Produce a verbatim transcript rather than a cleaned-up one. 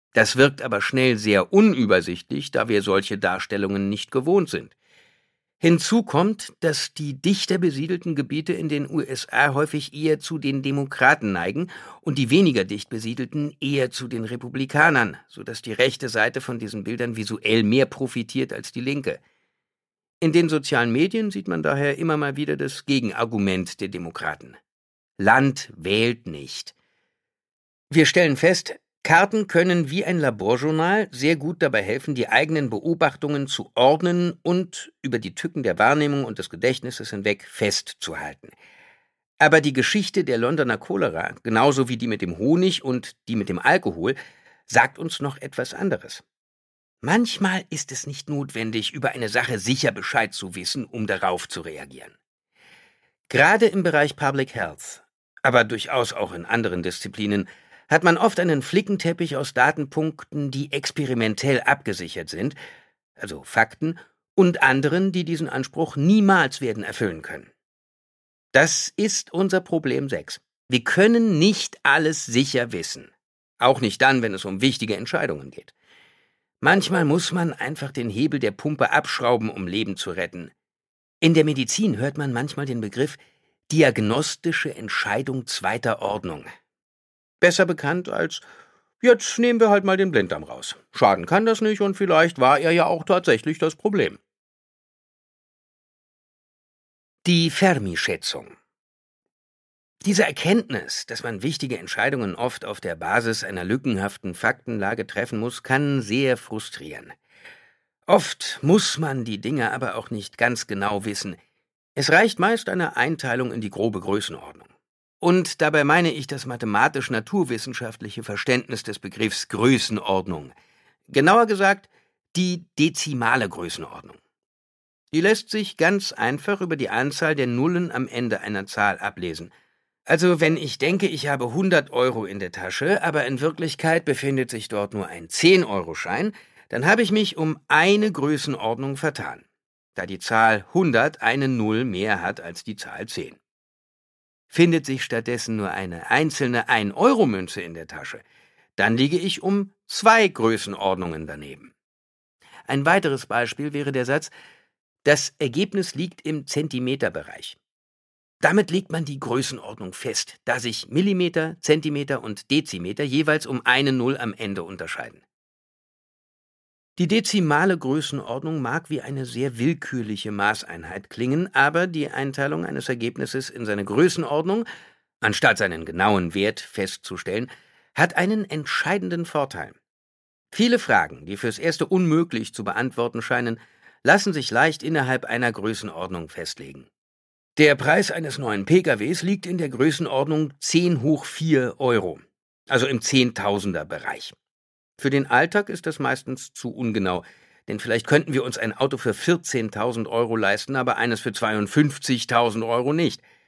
Das wirkt aber schnell sehr unübersichtlich, da wir solche Darstellungen nicht gewohnt sind. Hinzu kommt, dass die dichter besiedelten Gebiete in den U S A häufig eher zu den Demokraten neigen und die weniger dicht besiedelten eher zu den Republikanern, sodass die rechte Seite von diesen Bildern visuell mehr profitiert als die linke. In den sozialen Medien sieht man daher immer mal wieder das Gegenargument der Demokraten. Land wählt nicht. Wir stellen fest, Karten können wie ein Laborjournal sehr gut dabei helfen, die eigenen Beobachtungen zu ordnen und über die Tücken der Wahrnehmung und des Gedächtnisses hinweg festzuhalten. Aber die Geschichte der Londoner Cholera, genauso wie die mit dem Honig und die mit dem Alkohol, sagt uns noch etwas anderes. Manchmal ist es nicht notwendig, über eine Sache sicher Bescheid zu wissen, um darauf zu reagieren. Gerade im Bereich Public Health, aber durchaus auch in anderen Disziplinen, hat man oft einen Flickenteppich aus Datenpunkten, die experimentell abgesichert sind, also Fakten, und anderen, die diesen Anspruch niemals werden erfüllen können. Das ist unser Problem sechs. Wir können nicht alles sicher wissen. Auch nicht dann, wenn es um wichtige Entscheidungen geht. Manchmal muss man einfach den Hebel der Pumpe abschrauben, um Leben zu retten. In der Medizin hört man manchmal den Begriff diagnostische Entscheidung zweiter Ordnung. Besser bekannt als, jetzt nehmen wir halt mal den Blinddarm raus. Schaden kann das nicht und vielleicht war er ja auch tatsächlich das Problem. Die Fermi-Schätzung. Diese Erkenntnis, dass man wichtige Entscheidungen oft auf der Basis einer lückenhaften Faktenlage treffen muss, kann sehr frustrieren. Oft muss man die Dinge aber auch nicht ganz genau wissen. Es reicht meist eine Einteilung in die grobe Größenordnung. Und dabei meine ich das mathematisch-naturwissenschaftliche Verständnis des Begriffs Größenordnung. Genauer gesagt, die dezimale Größenordnung. Die lässt sich ganz einfach über die Anzahl der Nullen am Ende einer Zahl ablesen. Also wenn ich denke, ich habe hundert Euro in der Tasche, aber in Wirklichkeit befindet sich dort nur ein zehn-Euro-Schein, dann habe ich mich um eine Größenordnung vertan, da die Zahl hundert eine Null mehr hat als die Zahl zehn. Findet sich stattdessen nur eine einzelne ein-Euro-Münze in der Tasche, dann liege ich um zwei Größenordnungen daneben. Ein weiteres Beispiel wäre der Satz, das Ergebnis liegt im Zentimeterbereich. Damit legt man die Größenordnung fest, da sich Millimeter, Zentimeter und Dezimeter jeweils um eine Null am Ende unterscheiden. Die dezimale Größenordnung mag wie eine sehr willkürliche Maßeinheit klingen, aber die Einteilung eines Ergebnisses in seine Größenordnung, anstatt seinen genauen Wert festzustellen, hat einen entscheidenden Vorteil. Viele Fragen, die fürs Erste unmöglich zu beantworten scheinen, lassen sich leicht innerhalb einer Größenordnung festlegen. Der Preis eines neuen P K Ws liegt in der Größenordnung zehn hoch vier Euro, also im Zehntausender-Bereich. Für den Alltag ist das meistens zu ungenau, denn vielleicht könnten wir uns ein Auto für vierzehntausend Euro leisten, aber eines für zweiundfünfzigtausend Euro nicht.